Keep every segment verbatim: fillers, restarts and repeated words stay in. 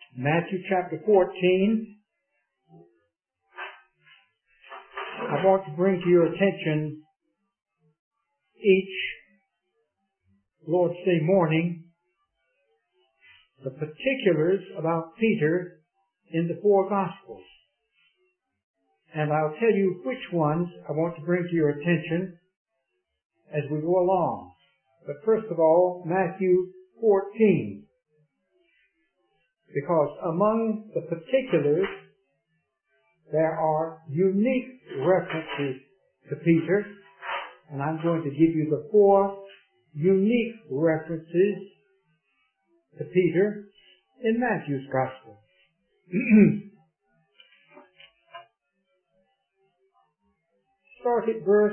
Matthew chapter fourteen. I want to bring to your attention each Lord's Day morning the particulars about Peter in the four Gospels. And I'll tell you which ones I want to bring to your attention as we go along. But first of all, Matthew fourteen. Because among the particulars, there are unique references to Peter, and I'm going to give you the four unique references to Peter in Matthew's Gospel. Start at verse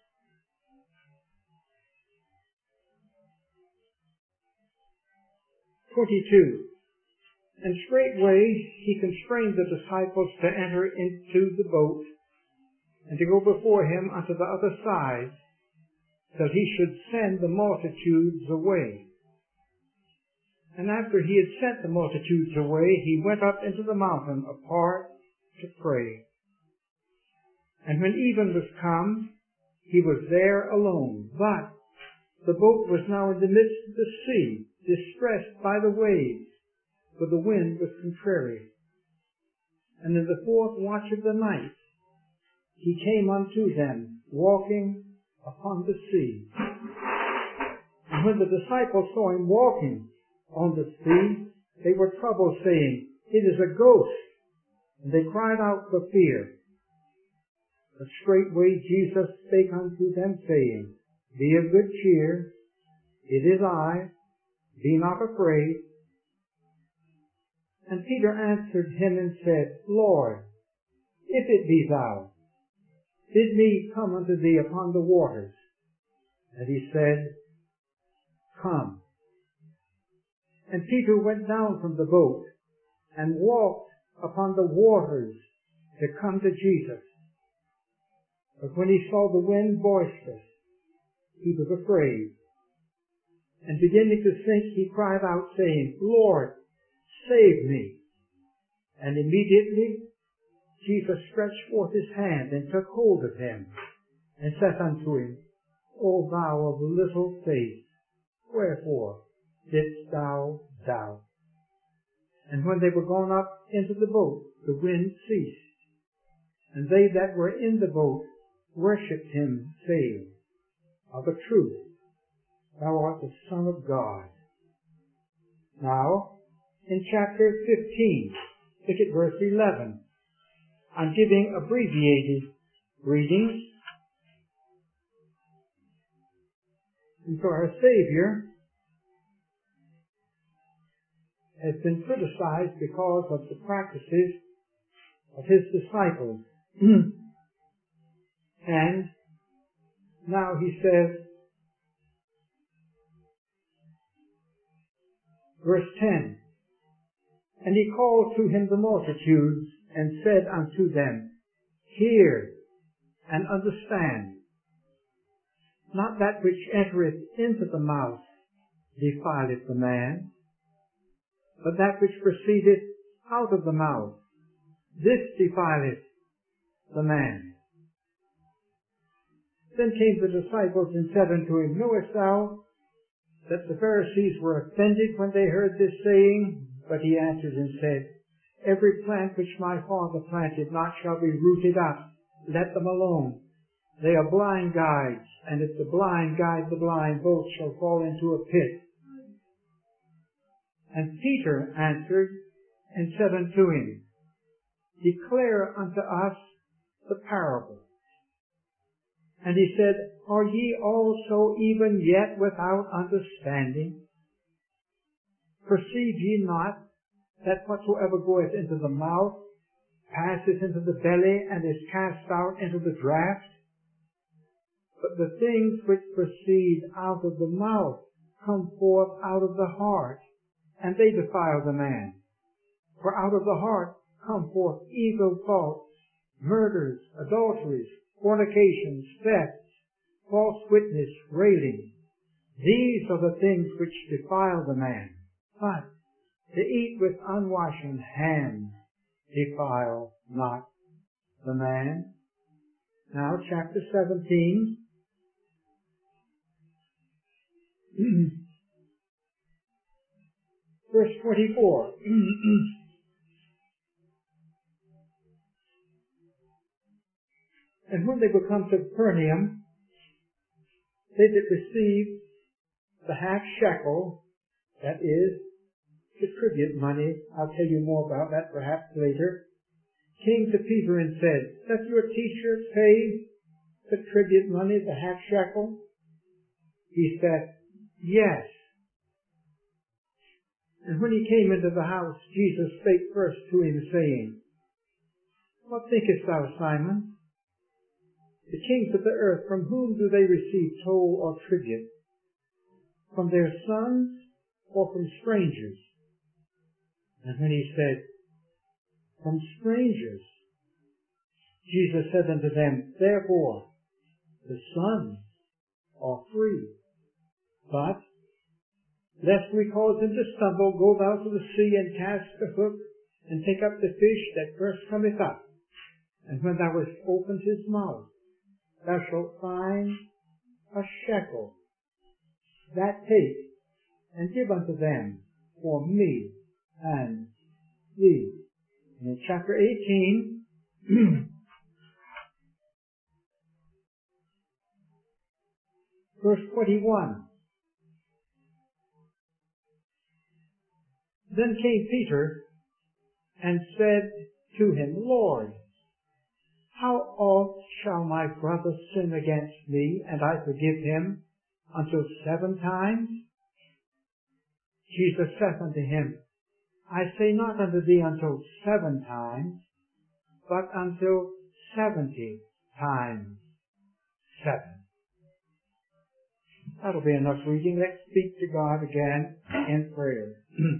twenty-two. And straightway he constrained the disciples to enter into the boat, and to go before him unto the other side, till he should send the multitudes away. And after he had sent the multitudes away, he went up into the mountain apart to pray. And when even was come, he was there alone. But the boat was now in the midst of the sea, distressed by the waves, for the wind was contrary. And in the fourth watch of the night, he came unto them, walking upon the sea. And when the disciples saw him walking on the sea, they were troubled, saying, It is a ghost. And they cried out for fear. But straightway Jesus spake unto them, saying, Be of good cheer, it is I, be not afraid. And Peter answered him and said, Lord, if it be thou, bid me come unto thee upon the waters. And he said, Come. And Peter went down from the boat and walked upon the waters to come to Jesus. But when he saw the wind boisterous, he was afraid. And beginning to sink, he cried out, saying, Lord, save me. And immediately Jesus stretched forth his hand and took hold of him, and said unto him, O thou of little faith, wherefore didst thou doubt? And when they were gone up into the boat, the wind ceased. And they that were in the boat worshipped him, saying, Of a truth, thou art the Son of God. Now, in chapter fifteen, look at verse eleven. I'm giving abbreviated readings. And so our Savior has been criticized because of the practices of his disciples. And now he says, verse ten, And he called to him the multitudes, and said unto them, Hear and understand. Not that which entereth into the mouth defileth the man, but that which proceedeth out of the mouth, this defileth the man. Then came the disciples and said unto him, Knowest thou that the Pharisees were offended when they heard this saying? But he answered and said, Every plant which my Father planted not shall be rooted up. Let them alone. They are blind guides, and if the blind guide the blind, both shall fall into a pit. And Peter answered and said unto him, Declare unto us the parable. And he said, Are ye also even yet without understanding? Perceive ye not that whatsoever goeth into the mouth passeth into the belly and is cast out into the draught? But the things which proceed out of the mouth come forth out of the heart, and they defile the man. For out of the heart come forth evil thoughts, murders, adulteries, fornications, thefts, false witness, railing. These are the things which defile the man. But to eat with unwashen hands defile not the man. Now, chapter seventeen. Verse twenty-four. And when they were come to Capernaum, they did receive the half shekel, that is, the tribute money. I'll tell you more about that perhaps later. Came to Peter and said, doth your teacher pay the tribute money, the half shekel? He said, yes. And when he came into the house, Jesus spake first to him, saying, what thinkest thou, Simon? The kings of the earth, from whom do they receive toll or tribute? From their sons or from strangers? And when he said, from strangers, Jesus said unto them, therefore the sons are free. But, lest we cause him to stumble, go thou to the sea and cast the hook, and take up the fish that first cometh up. And when thou hast opened his mouth, thou shalt find a shekel. That take, and give unto them for me and thee. And in chapter eighteen, verse twenty-one. Then came Peter and said to him, Lord, how oft shall my brother sin against me, and I forgive him? Until seven times? Jesus saith unto him, I say not unto thee until seven times, but until seventy times seven. That'll be enough reading. Let's speak to God again in prayer.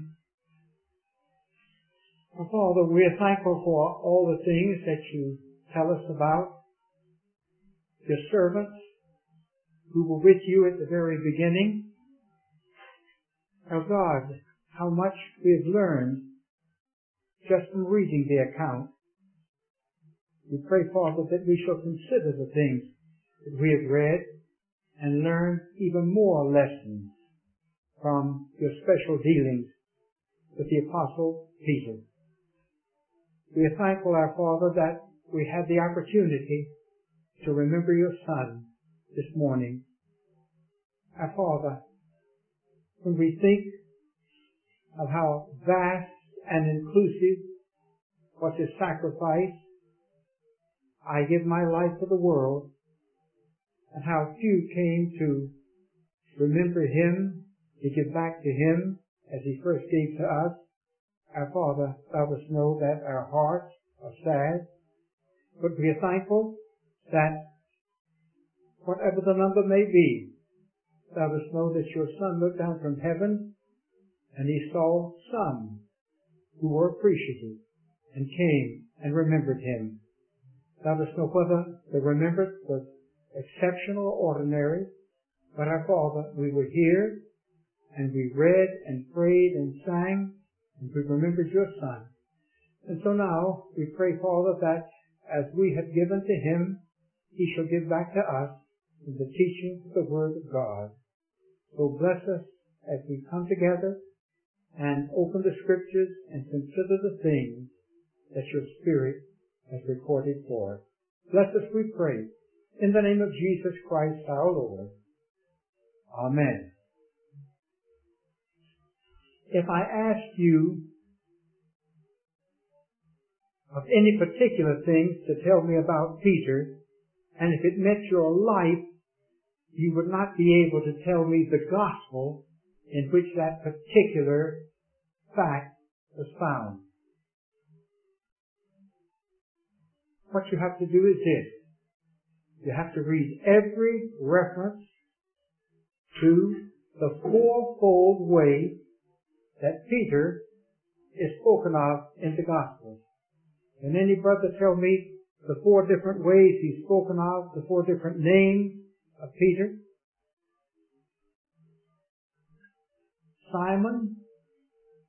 Our Father, we are thankful for all the things that you tell us about your servants who were with you at the very beginning. Oh God, how much we have learned just from reading the account. We pray, Father, that we shall consider the things that we have read and learn even more lessons from your special dealings with the Apostle Peter. We are thankful, our Father, that we had the opportunity to remember your Son this morning. Our Father, when we think of how vast and inclusive was his sacrifice, I give my life for the world, and how few came to remember him, to give back to him as he first gave to us. Our Father, thou dost know that our hearts are sad, but we are thankful that whatever the number may be, thou dost know that your Son looked down from heaven and he saw some who were appreciative and came and remembered him. Thou dost know whether the remembrance was exceptional or ordinary, but our Father, we were here and we read and prayed and sang and we remembered your Son. And so now we pray, Father, that as we have given to him, he shall give back to us in the teaching of the Word of God. So bless us as we come together and open the Scriptures and consider the things that your Spirit has recorded for us. Bless us, we pray, in the name of Jesus Christ our Lord. Amen. If I asked you of any particular things to tell me about Peter, and if it meant your life, you would not be able to tell me the gospel in which that particular fact was found. What you have to do is this. You have to read every reference to the fourfold way that Peter is spoken of in the Gospels. Can any brother tell me the four different ways he's spoken of, the four different names of Peter? Simon,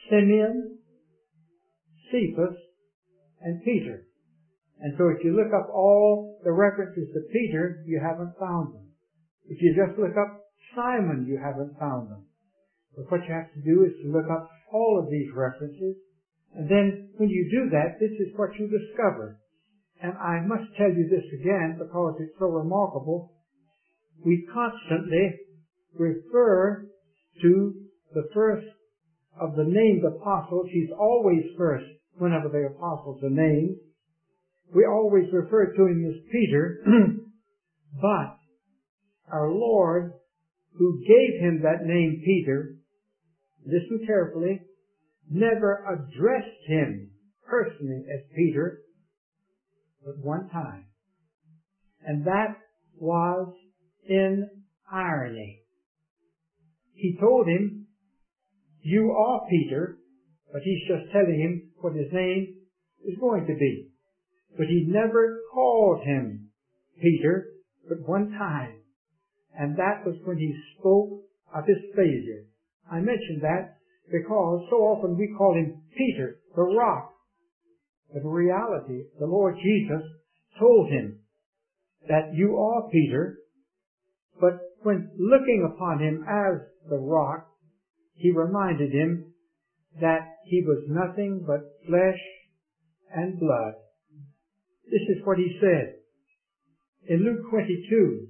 Simeon, Cephas, and Peter. And so if you look up all the references to Peter, you haven't found them. If you just look up Simon, you haven't found them. But what you have to do is to look up all of these references, and then when you do that, this is what you discover. And I must tell you this again because it's so remarkable. We constantly refer to the first of the named apostles. He's always first whenever the apostles are named. We always refer to him as Peter, but our Lord, who gave him that name Peter, listen carefully, never addressed him personally as Peter, but one time. And that was in irony. He told him, you are Peter, but he's just telling him what his name is going to be. But he never called him Peter, but one time. And that was when he spoke of his failure. I mention that because so often we call him Peter, the rock. But in reality, the Lord Jesus told him that you are Peter, but when looking upon him as the rock, he reminded him that he was nothing but flesh and blood. This is what he said. In Luke twenty-two,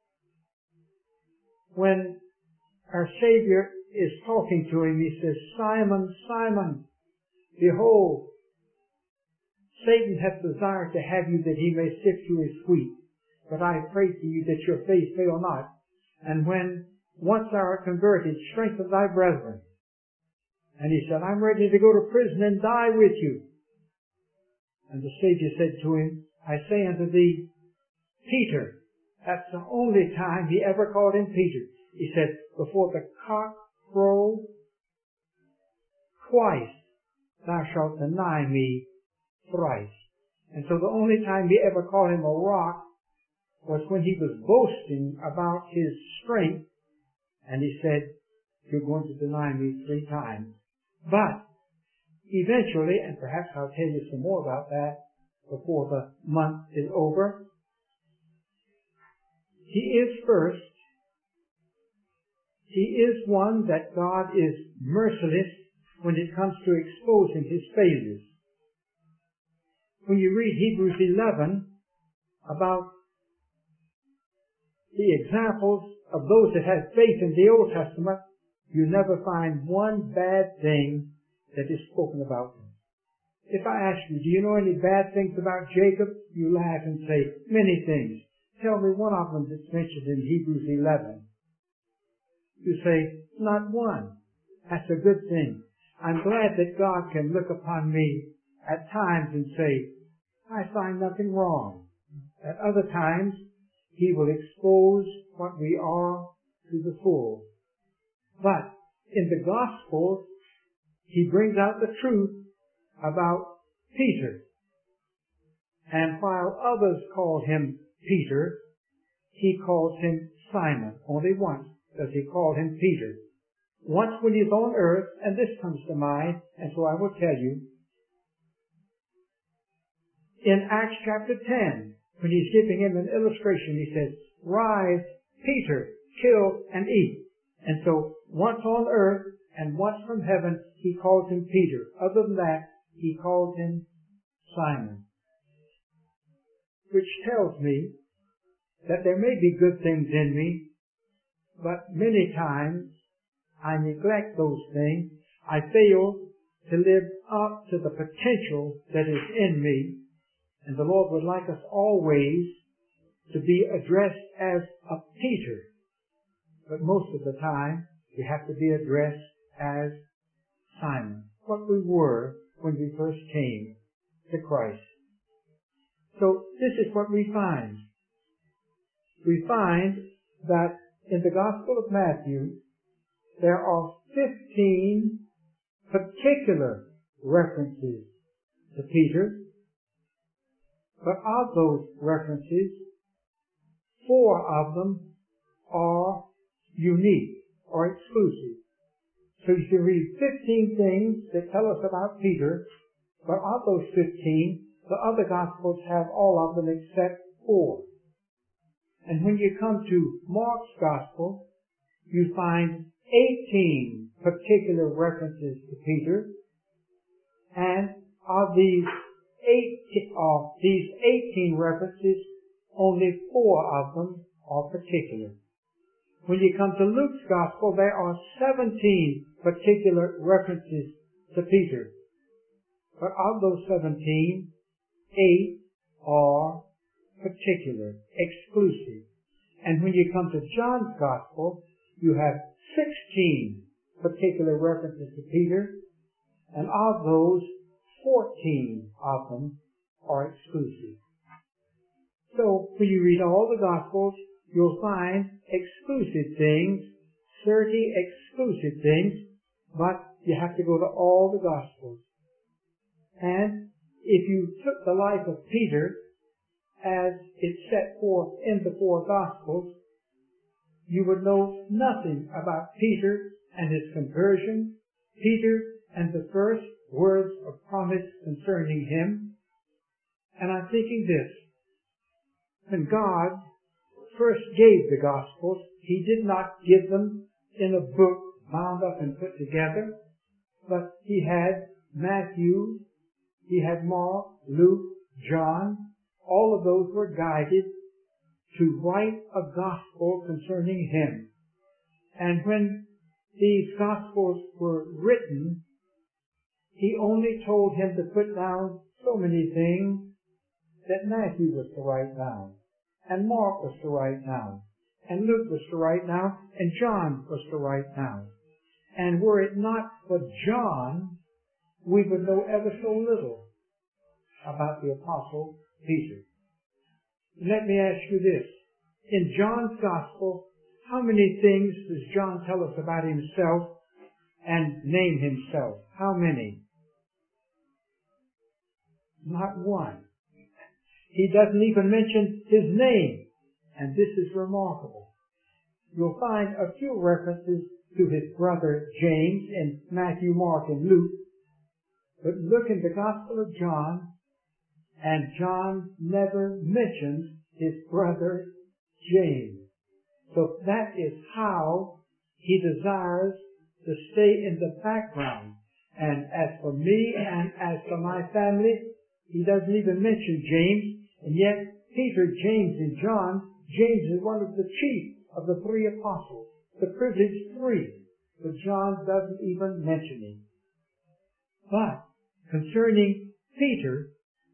when our Savior is talking to him, he says, Simon, Simon, behold, Satan hath desired to have you that he may sift you as wheat. But I pray to you that your faith fail not. And when once thou art converted, strengthen thy brethren. And he said, I'm ready to go to prison and die with you. And the Savior said to him, I say unto thee, Peter. That's the only time he ever called him Peter. He said, before the cock crow twice thou shalt deny me thrice. And so the only time he ever called him a rock was when he was boasting about his strength, and he said, you're going to deny me three times. But eventually, and perhaps I'll tell you some more about that before the month is over, he is first. He is one that God is merciless when it comes to exposing his failures. When you read Hebrews eleven about the examples of those that had faith in the Old Testament, you never find one bad thing that is spoken about them. If I ask you, do you know any bad things about Jacob? You laugh and say, many things. Tell me one of them that's mentioned in Hebrews eleven. You say, not one. That's a good thing. I'm glad that God can look upon me at times and say, I find nothing wrong. At other times, he will expose what we are to the full. But in the Gospels, he brings out the truth about Peter. And while others called him Peter, he calls him Simon. Only once does he call him Peter. Once when he's on earth, and this comes to mind, and so I will tell you, in Acts chapter ten, when he's giving him an illustration, he says, rise, Peter, kill and eat. And so once on earth and once from heaven, he calls him Peter. Other than that, he calls him Simon. Which tells me that there may be good things in me, but many times I neglect those things. I fail to live up to the potential that is in me. And the Lord would like us always to be addressed as a Peter. But most of the time, we have to be addressed as Simon, what we were when we first came to Christ. So this is what we find. We find that in the Gospel of Matthew, there are fifteen particular references to Peter. But of those references, four of them are unique or exclusive. So you can read fifteen things that tell us about Peter, but of those fifteen, the other Gospels have all of them except four. And when you come to Mark's Gospel, you find eighteen particular references to Peter, and of these eight, of these eighteen references, only four of them are particular. When you come to Luke's Gospel, there are seventeen particular references to Peter. But of those seventeen, eight are particular, exclusive. And when you come to John's Gospel, you have sixteen particular references to Peter, and of those, fourteen of them are exclusive. So, when you read all the Gospels, you'll find exclusive things, thirty exclusive things, but you have to go to all the Gospels. And if you took the life of Peter as it's set forth in the four Gospels, you would know nothing about Peter and his conversion, Peter and the first words of promise concerning him. And I'm thinking this: when God first gave the Gospels, He did not give them in a book bound up and put together, but He had Matthew, He had Mark, Luke, John. All of those were guided to write a Gospel concerning Him. And when these Gospels were written, He only told him to put down so many things that Matthew was to write down, and Mark was to write down, and Luke was to write down, and John was to write down. And were it not for John, we would know ever so little about the Apostle Peter. Let me ask you this. In John's Gospel, how many things does John tell us about himself and name himself? How many? Not one. He doesn't even mention his name, and this is remarkable. You'll find a few references to his brother James in Matthew, Mark, and Luke, but look in the Gospel of John, and John never mentions his brother James. So that is how he desires to stay in the background. And as for me and as for my family, he doesn't even mention James, and yet Peter, James, and John, James is one of the chief of the three apostles, the privileged three, but John doesn't even mention him. But concerning Peter,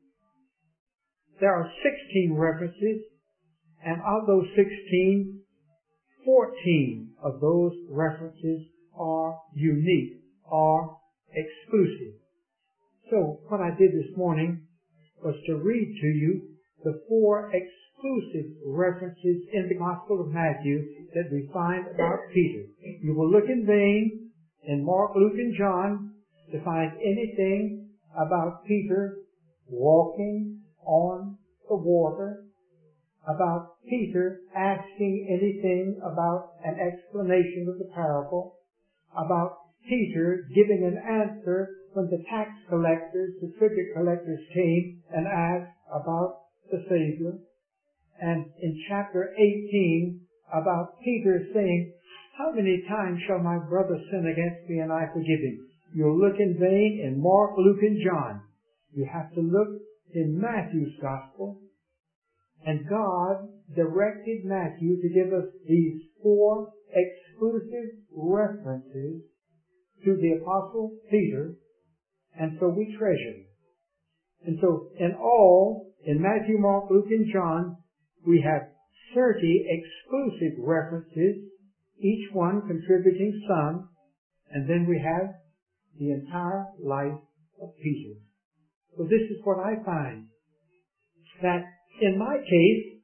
there are sixteen references, and of those sixteen, fourteen of those references are unique, are exclusive. So what I did this morning was to read to you the four exclusive references in the Gospel of Matthew that we find about Peter. You will look in vain in Mark, Luke, and John to find anything about Peter walking on the water, about Peter asking anything about an explanation of the parable, about Peter giving an answer when the tax collectors, the tribute collectors came and asked about the Savior. And in chapter eighteen, about Peter saying, "How many times shall my brother sin against me and I forgive him?" You'll look in vain in Mark, Luke, and John. You have to look in Matthew's Gospel. And God directed Matthew to give us these four exclusive references to the Apostle Peter, and so we treasure them. And so in all, in Matthew, Mark, Luke, and John, we have thirty exclusive references, each one contributing some, and then we have the entire life of Peter. So this is what I find, that in my case,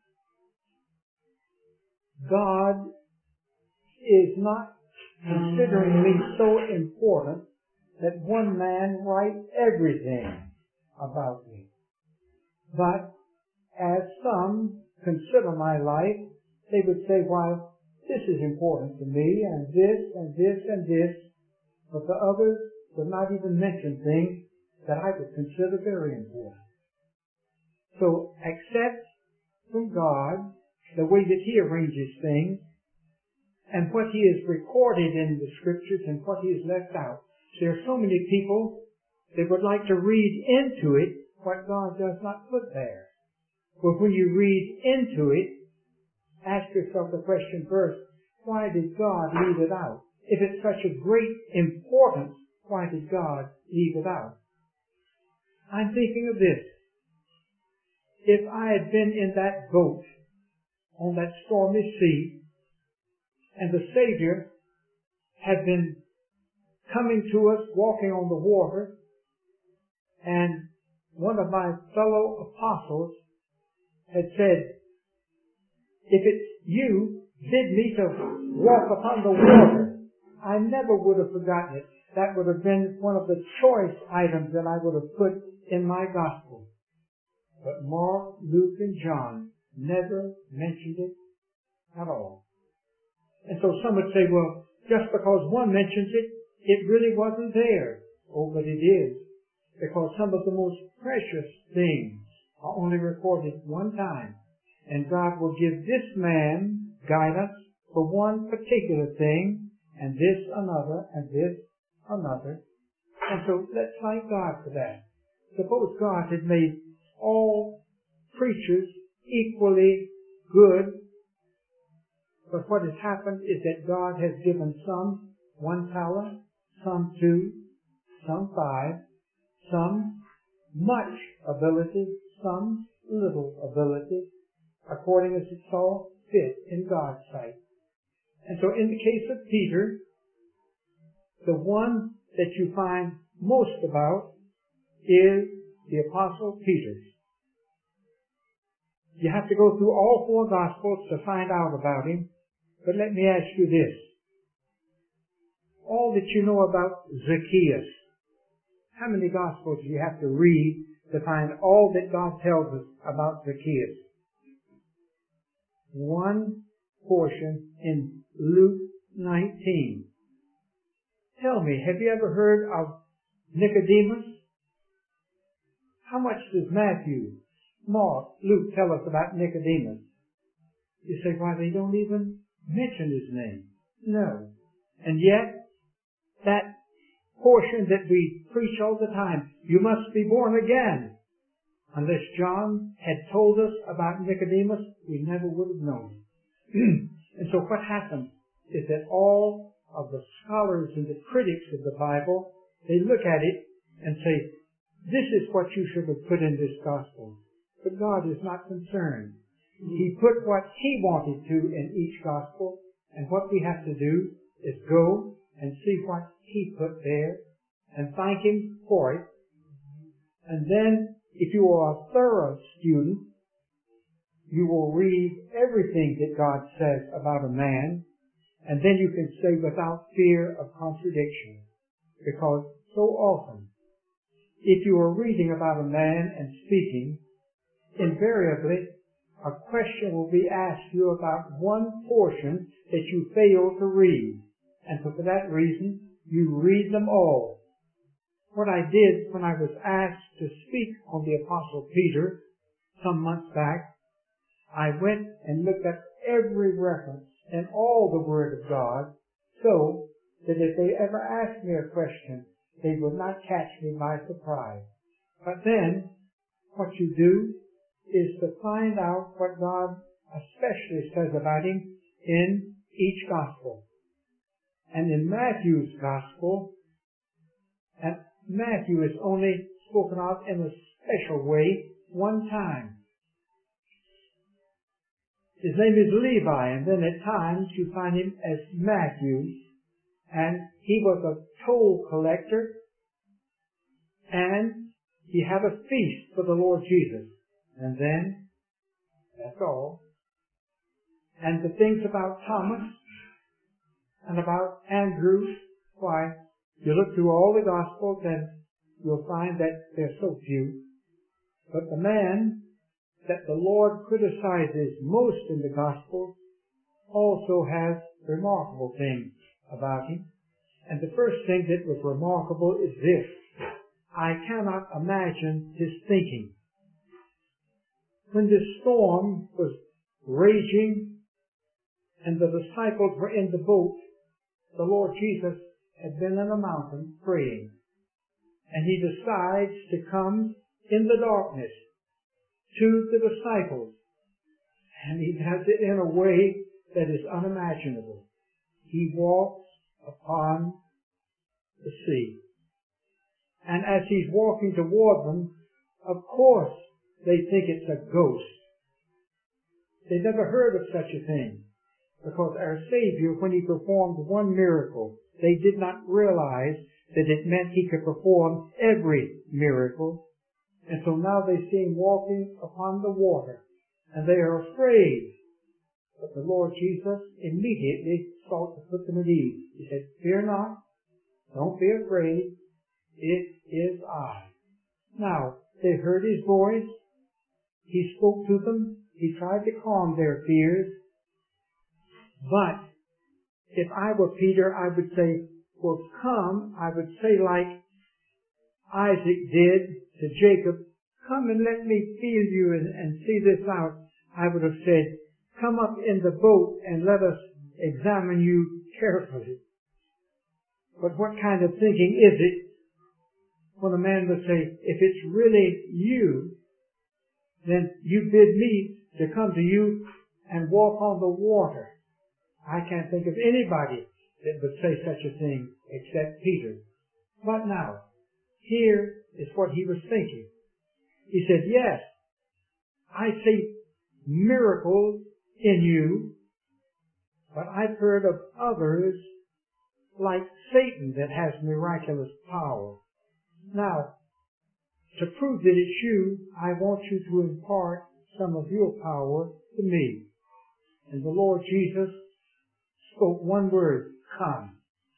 God is not considering me so important that one man write everything about me. But as some consider my life, they would say, "Why, this is important to me, and this, and this, and this." but the others would not even mention things that I would consider very important. So accept from God the way that He arranges things and what He has recorded in the Scriptures and what He has left out. There are so many people that would like to read into it what God does not put there. But when you read into it, ask yourself the question first, why did God leave it out? If it's such a great importance, why did God leave it out? I'm thinking of this. If I had been in that boat on that stormy sea, and the Savior had been coming to us, walking on the water, and one of my fellow apostles had said, if it's you, bid me to walk upon the water, I never would have forgotten it. That would have been one of the choice items that I would have put in my gospel. But Mark, Luke, and John never mentioned it at all. And so some would say, well, just because one mentions it, it really wasn't there. Oh, but it is. Because some of the most precious things are only recorded one time. And God will give this man guidance for one particular thing, and this another, and this another. And so let's thank God for that. Suppose God had made all preachers equally good, but what has happened is that God has given some one talent, some two, some five, some much ability, some little ability, according as it saw fit in God's sight. And so in the case of Peter, the one that you find most about is the Apostle Peter. You have to go through all four Gospels to find out about him, but let me ask you this. All that you know about Zacchaeus, how many Gospels do you have to read to find all that God tells us about Zacchaeus? One portion in Luke nineteen. Tell me, have you ever heard of Nicodemus? How much does Matthew, Mark, Luke tell us about Nicodemus? You say, why, they don't even mention his name. No. And yet, that portion that we preach all the time, you must be born again. Unless John had told us about Nicodemus, we never would have known. And so what happens is that all of the scholars and the critics of the Bible, they look at it and say, this is what you should have put in this gospel. But God is not concerned. He put what He wanted to in each gospel, and what we have to do is go and see what He put there and thank Him for it. And then, if you are a thorough student, you will read everything that God says about a man, and then you can say without fear of contradiction. Because so often, if you are reading about a man and speaking, invariably a question will be asked you about one portion that you fail to read. And so for that reason, you read them all. What I did when I was asked to speak on the Apostle Peter some months back, I went and looked at every reference in all the Word of God, so that if they ever asked me a question, they would not catch me by surprise. But then, what you do is to find out what God especially says about Him in each Gospel. And in Matthew's Gospel, and Matthew is only spoken of in a special way one time. His name is Levi, and then at times you find him as Matthew, and he was a toll collector, and he had a feast for the Lord Jesus. And then, that's all. And the things about Thomas and about Andrew, why, you look through all the Gospels and you'll find that they're so few. But the man that the Lord criticizes most in the Gospels also has remarkable things about him. And the first thing that was remarkable is this. I cannot imagine his thinking. When this storm was raging and the disciples were in the boat, the Lord Jesus had been on a mountain praying. And he decides to come in the darkness to the disciples. And he does it in a way that is unimaginable. He walks upon the sea. And as he's walking toward them, of course, they think it's a ghost. They never heard of such a thing. Because our Savior, when he performed one miracle, they did not realize that it meant he could perform every miracle. And so now they see him walking upon the water, and they are afraid. But the Lord Jesus immediately sought to put them at ease. He said, fear not, don't be afraid, it is I. Now, they heard his voice, he spoke to them, he tried to calm their fears. But if I were Peter, I would say, well, come, I would say like Isaac did to Jacob, come and let me feel you and, and see this out. I would have said, come up in the boat and let us examine you carefully. But what kind of thinking is it when a man would say, if it's really you, then you bid me to come to you and walk on the water. I can't think of anybody that would say such a thing except Peter. But now, here is what he was thinking. He said, yes, I see miracles in you, but I've heard of others like Satan that has miraculous power. Now, to prove that it's you, I want you to impart some of your power to me. And the Lord Jesus spoke one word, come.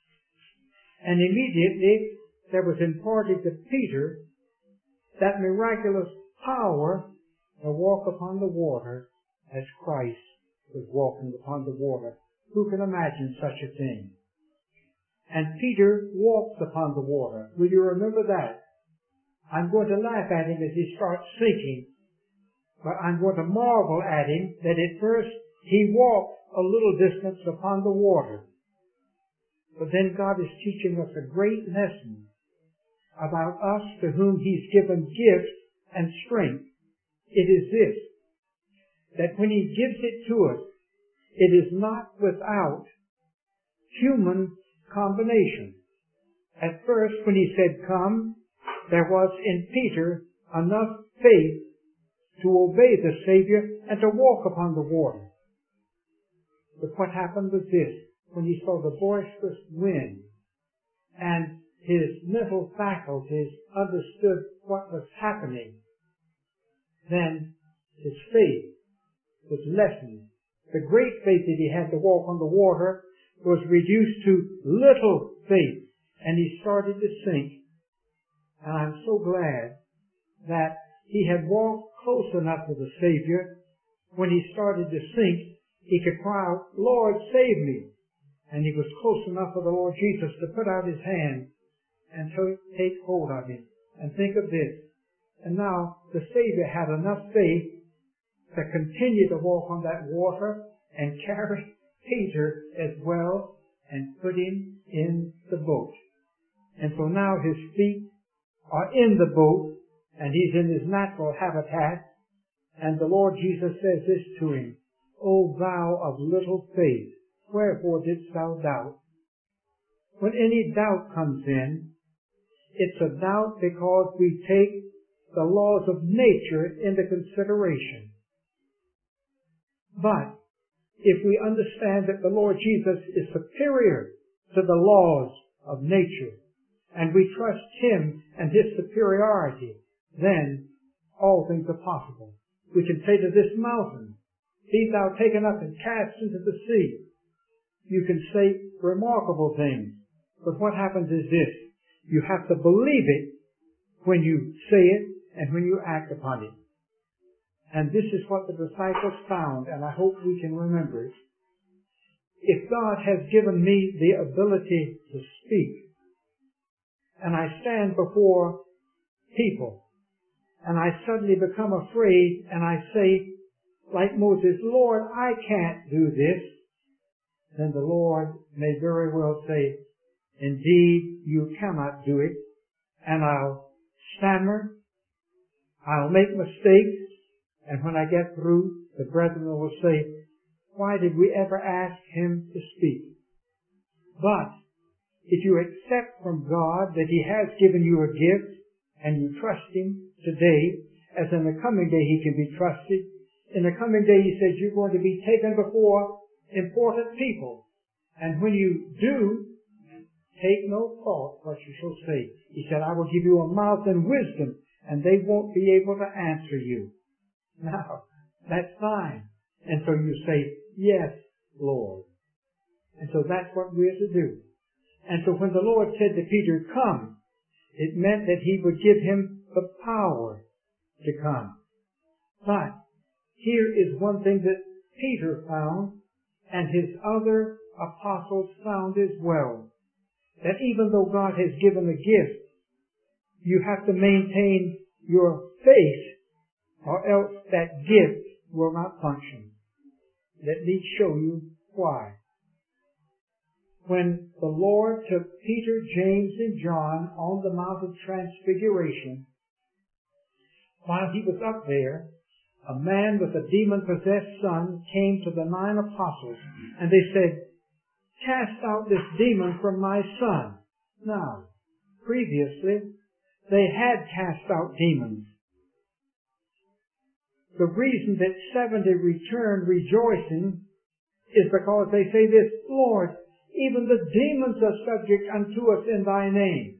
And immediately there was imparted to Peter that miraculous power to walk upon the water as Christ was walking upon the water. Who can imagine such a thing? And Peter walks upon the water. Will you remember that? I'm going to laugh at him as he starts sinking, but I'm going to marvel at him that at first he walked a little distance upon the water. But then God is teaching us a great lesson about us to whom he's given gifts and strength. It is this, that when he gives it to us, it is not without human combination. At first, when he said, come, there was in Peter enough faith to obey the Savior and to walk upon the water. But what happened was this, when he saw the boisterous wind and his mental faculties understood what was happening, then his faith was lessened. The great faith that he had to walk on the water was reduced to little faith, and he started to sink. And I'm so glad that he had walked close enough to the Savior. When he started to sink, he could cry out, Lord, save me. And he was close enough for the Lord Jesus to put out his hand and to take hold of him. And think of this. And now the Savior had enough faith to continue to walk on that water and carry Peter as well and put him in the boat. And so now his feet are in the boat and he's in his natural habitat, and the Lord Jesus says this to him, O thou of little faith, wherefore didst thou doubt? When any doubt comes in, it's a doubt because we take the laws of nature into consideration. But if we understand that the Lord Jesus is superior to the laws of nature, and we trust him and his superiority, then all things are possible. We can say to this mountain, be thou taken up and cast into the sea. You can say remarkable things. But what happens is this. You have to believe it when you say it and when you act upon it. And this is what the disciples found, and I hope we can remember it. if God has given me the ability to speak, and I stand before people, and I suddenly become afraid, and I say, like Moses, Lord, I can't do this, then the Lord may very well say, indeed, you cannot do it, and I'll stammer, I'll make mistakes, and when I get through, the brethren will say, why did we ever ask him to speak? But if you accept from God that he has given you a gift, and you trust him today, as in the coming day he can be trusted, in the coming day he says you're going to be taken before important people. And when you do, take no thought what you shall say. He said, I will give you a mouth and wisdom, and they won't be able to answer you. Now, that's fine. And so you say, yes, Lord. And so that's what we're to do. And so when the Lord said to Peter, come, it meant that he would give him the power to come. But here is one thing that Peter found, and his other apostles found as well. That even though God has given a gift, you have to maintain your faith, or else that gift will not function. Let me show you why. When the Lord took Peter, James, and John on the Mount of Transfiguration, while he was up there, a man with a demon-possessed son came to the nine apostles, and they said, cast out this demon from my son. Now, previously, they had cast out demons. The reason that seventy returned rejoicing is because they say this, Lord, even the demons are subject unto us in thy name.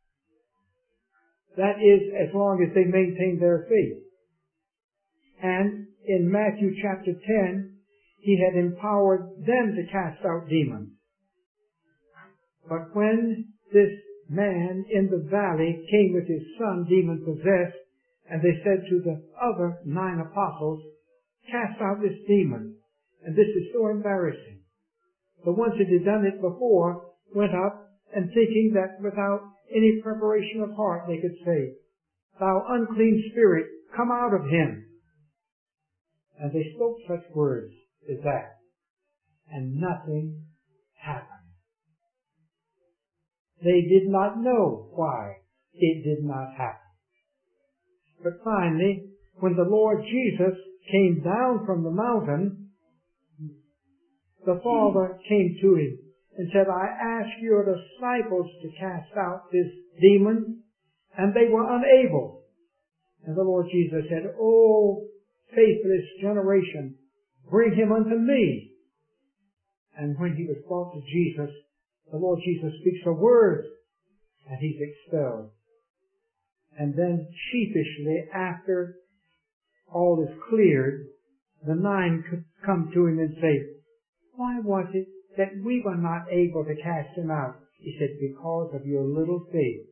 That is, as long as they maintain their faith. And in Matthew chapter ten, he had empowered them to cast out demons. But when this man in the valley came with his son demon-possessed, and they said to the other nine apostles, cast out this demon. And this is so embarrassing. The ones that had done it before went up and thinking that without any preparation of heart they could say, thou unclean spirit, come out of him. And they spoke such words as that. And nothing happened. They did not know why it did not happen. But finally, when the Lord Jesus came down from the mountain, the Father came to him and said, I asked your disciples to cast out this demon, and they were unable. And the Lord Jesus said, O faithless generation, bring him unto me. And when he was brought to Jesus, the Lord Jesus speaks a word, and he's expelled. And then sheepishly, after all is cleared, the nine could come to him and say, why was it that we were not able to cast him out? He said, because of your little faith.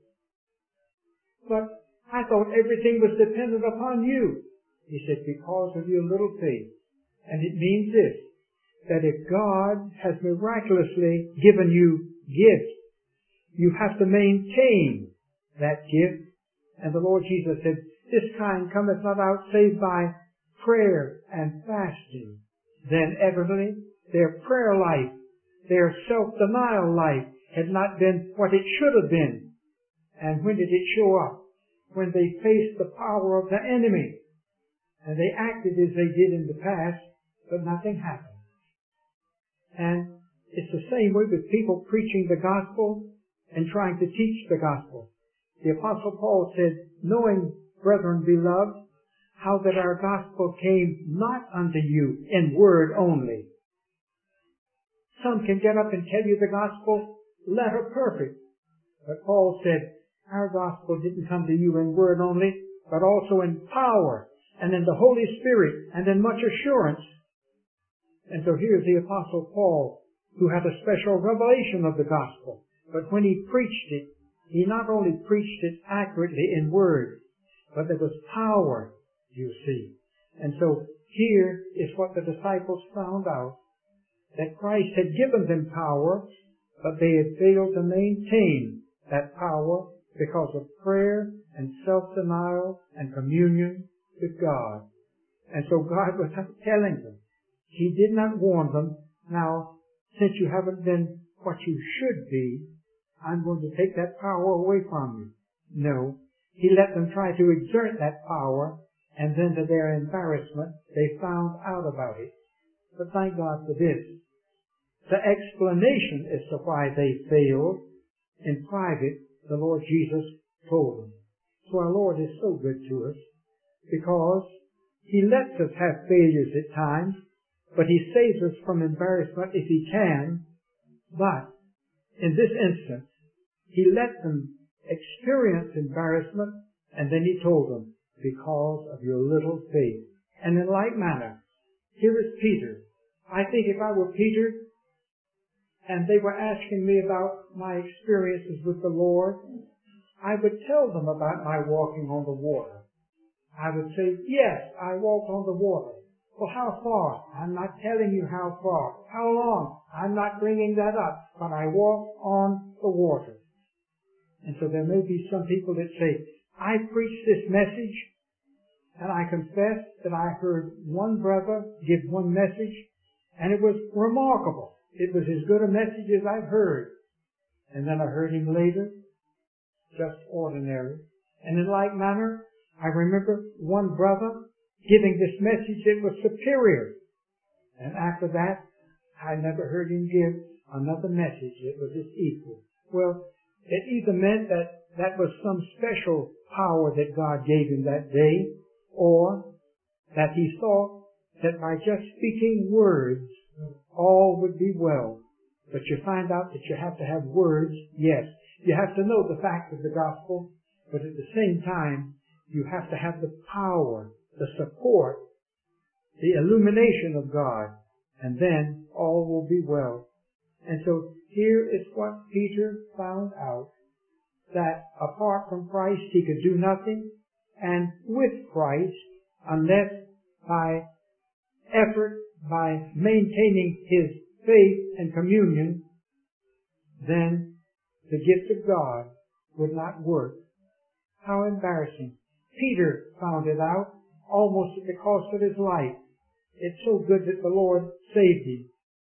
But I thought everything was dependent upon you. He said, because of your little faith. And it means this, that if God has miraculously given you gifts, you have to maintain that gift. And the Lord Jesus said, this kind cometh not out save by prayer and fasting. Then evidently, their prayer life, their self-denial life had not been what it should have been. And when did it show up? When they faced the power of the enemy. And they acted as they did in the past, but nothing happened. And it's the same way with people preaching the gospel and trying to teach the gospel. The Apostle Paul said, knowing, brethren beloved, how that our gospel came not unto you in word only. Some can get up and tell you the gospel letter perfect. But Paul said, our gospel didn't come to you in word only, but also in power and in the Holy Spirit and in much assurance. And so here's the Apostle Paul, who had a special revelation of the gospel. But when he preached it, he not only preached it accurately in word, but there was power, you see. And so here is what the disciples found out. that Christ had given them power, but they had failed to maintain that power because of prayer and self-denial and communion with God. And so God was telling them, He did not warn them, now, since you haven't been what you should be, I'm going to take that power away from you. No. He let them try to exert that power, and then to their embarrassment, they found out about it. But thank God for this. The explanation as to why they failed, in private, the Lord Jesus told them. So our Lord is so good to us, because He lets us have failures at times, but He saves us from embarrassment if He can. But in this instance, He let them experience embarrassment, and then He told them, because of your little faith. And in like manner, here is Peter. I think if I were Peter, and they were asking me about my experiences with the Lord, I would tell them about my walking on the water. I would say, yes, I walked on the water. Well, how far? I'm not telling you how far. How long? I'm not bringing that up. But I walked on the water. And so there may be some people that say, I preached this message, and I confess that I heard one brother give one message, and it was remarkable. It was as good a message as I've heard. And then I heard him later, just ordinary. And in like manner, I remember one brother giving this message that was superior. And after that, I never heard him give another message that was his equal. Well, it either meant that that was some special power that God gave him that day, or that he thought that by just speaking words, all would be well. But you find out that you have to have words, yes. You have to know the fact of the gospel, but at the same time, you have to have the power, the support, the illumination of God, and then all will be well. And so here is what Peter found out, that apart from Christ he could do nothing, and with Christ, unless by effort, by maintaining his faith and communion, then the gift of God would not work. How embarrassing. Peter found it out almost at the cost of his life. It's so good that the Lord saved him.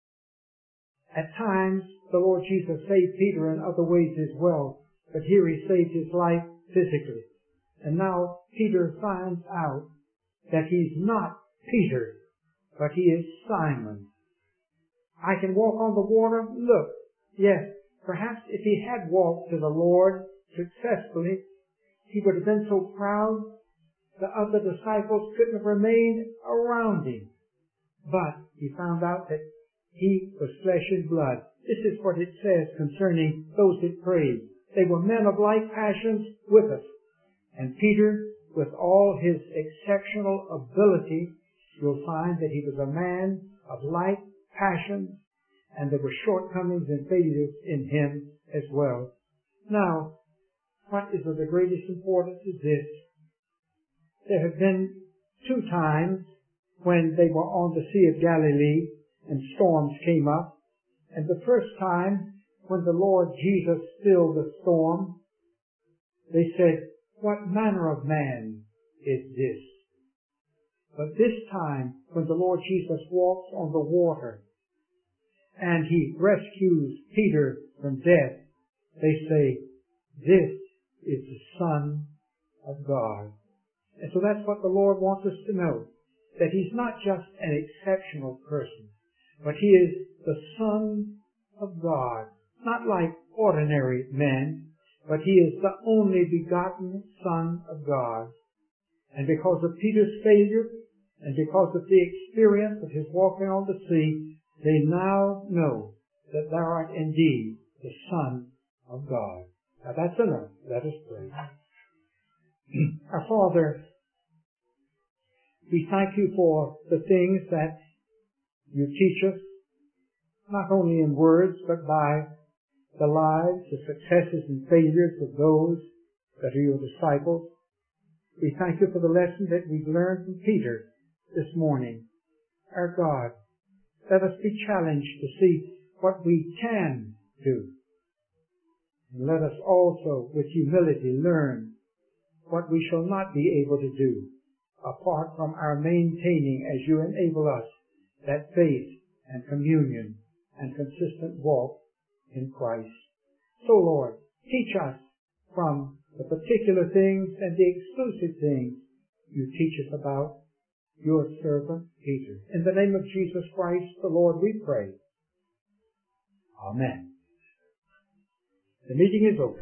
At times, the Lord Jesus saved Peter in other ways as well, but here he saved his life physically. And now Peter finds out that he's not Peter, but he is Simon. I can walk on the water? Look, yes, perhaps if he had walked to the Lord successfully, he would have been so proud the other disciples couldn't have remained around him. But he found out that he was flesh and blood. This is what it says concerning those that prayed. They were men of like passions with us. And Peter, with all his exceptional ability, you'll find that he was a man of like passions, and there were shortcomings and failures in him as well. Now, what is of the greatest importance is this. There have been two times when they were on the Sea of Galilee and storms came up. And the first time, when the Lord Jesus stilled the storm, they said, what manner of man is this? But this time, when the Lord Jesus walks on the water and he rescues Peter from death, they say, this is the Son of God. And so that's what the Lord wants us to know, that he's not just an exceptional person, but he is the Son of God, not like ordinary men, but he is the only begotten Son of God. And because of Peter's failure, and because of the experience of his walking on the sea, they now know that thou art indeed the Son of God. Now that's enough. Let us pray. Our Father, we thank you for the things that you teach us, not only in words, but by the lives, the successes and failures of those that are your disciples. We thank you for the lesson that we've learned from Peter this morning. Our God, Let us be challenged to see what we can do. And let us also, with humility, learn what we shall not be able to do, apart from our maintaining, as you enable us, that faith and communion and consistent walk in Christ. So, Lord, teach us from the particular things and the exclusive things you teach us about your servant Peter. In the name of Jesus Christ, the Lord, we pray. Amen. The meeting is over.